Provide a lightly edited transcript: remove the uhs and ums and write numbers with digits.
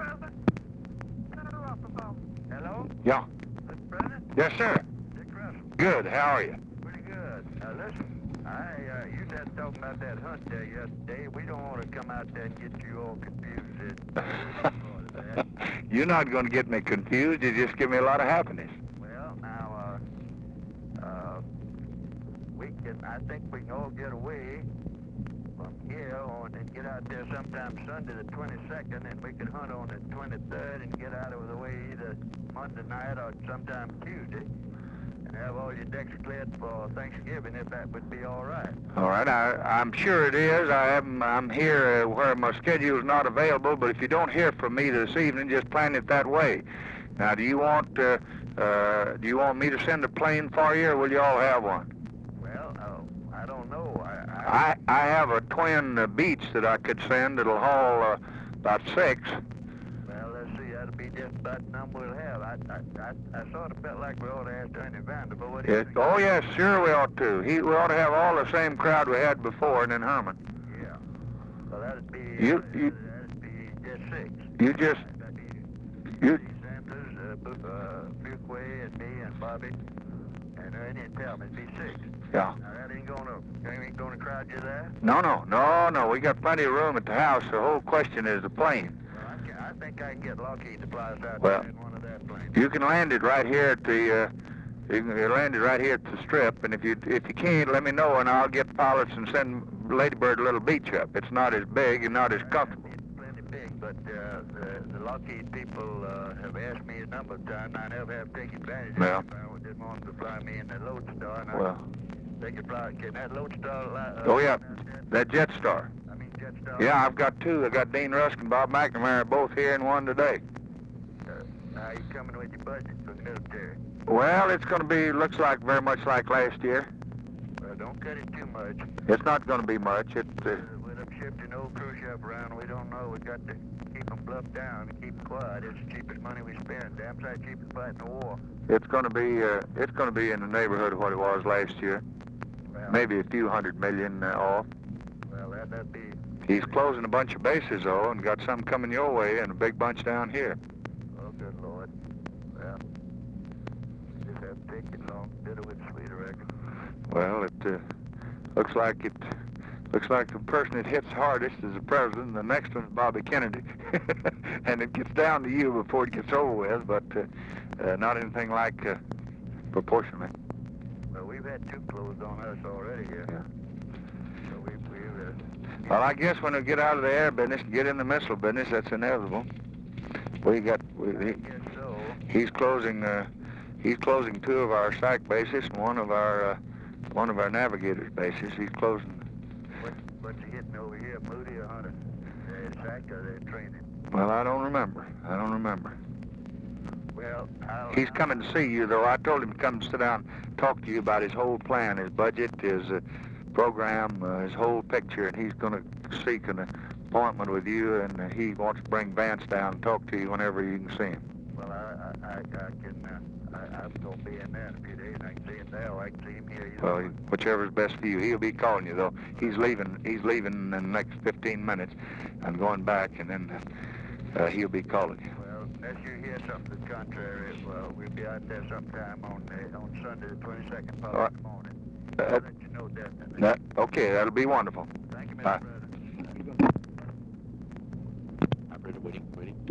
Hello? Yeah. Mr. President? Yes, sir. Dick Russell. Good. How are you? Pretty good. Listen, you just talking about that hunt there yesterday. We don't want to come out there and get you all confused. You're not going to get me confused. You just give me a lot of happiness. Well, now, I think we can all get away from here on and get out there sometime Sunday the 22nd, and we can hunt on the 23rd and get out of the way either Monday night or sometime Tuesday, and have all your decks cleared for Thanksgiving, if that would be all right. All right. I'm sure it is. I'm here where my schedule's not available, but if you don't hear from me this evening, just plan it that way. Now, do you want me to send a plane for you, or will you all have one? Well, I don't know. I have a twin Beach that I could send. It'll haul about 6. Well, let's see. That'll be just about the number we'll have. I sort of felt like we ought to ask Ernie Vanderbilt. What do you think? Oh, yes, sure we ought to. We ought to have all the same crowd we had before, and then Herman. Yeah. So that'd be that'd be just 6. You just... That'd be You... Sanders, Fuquay, and me, and Bobby, and Ernie and Pelham. It'd be 6. Yeah. Now, that ain't gonna crowd you there? No. We got plenty of room at the house. The whole question is the plane. Well, I think I can get Lockheed to fly us out Well, there in one of their planes. You can land it right here at the... You can land it right here at the strip, and if you can't, let me know, and I'll get pilots and send Ladybird a little beach up. It's not as big and not as comfortable. It's plenty big, but the Lockheed people have asked me a number of times. I never have taken advantage of it. Well. I didn't want them to fly me in the Lodestar. Well... They could fly. Can that Lodestar... Oh, yeah. That Jetstar. I mean, Jetstar. Yeah, I've got 2. I got Dean Rusk and Bob McNamara both here and one today. How you coming with your budget for the military? Well, it's going to be, looks like very much like last year. Well, don't cut it too much. It's not going to be much. With them shifting old Khrushchev around, we don't know. We got to keep them bluffed down and keep them quiet. It's the cheapest money we spend. Damn sight cheap as fighting the war. It's going to be in the neighborhood of what it was last year. Well, Maybe a few $100 million off. Well, that'd be... He's closing a bunch of bases, though, and got some coming your way and a big bunch down here. Oh, good Lord. Well, just have to take it long. Bitter with sweet, I reckon. Well, it looks like the person that hits hardest is the president. The next one's Bobby Kennedy, and it gets down to you before it gets over with. But not anything like proportionally. Well, we've had 2 closed on us already here. Yeah. So Well, I guess when we get out of the air business and get in the missile business, that's inevitable. I guess so. He's closing 2 of our SAC bases and one of our navigators bases. He's closing. What's he hitting over here, Moody or Hunter? SAC or they're training? Well, I don't remember. Well, He's coming to see you, though. I told him to come sit down and talk to you about his whole plan, his budget, his program, his whole picture, and he's going to seek an appointment with you, and he wants to bring Vance down and talk to you whenever you can see him. Well, I'm going to be in there in a few days, and I can see him there, or I can see him here. Well, whichever's best for you. He'll be calling you, though. He's leaving in the next 15 minutes and going back, and then he'll be calling you. Well, unless you hear something to the contrary, well, we'll be out there sometime on Sunday the 22nd, probably morning. I'll let you know definitely. Okay, that'll be wonderful. Thank you, Mr. Bye. President. Operator waiting.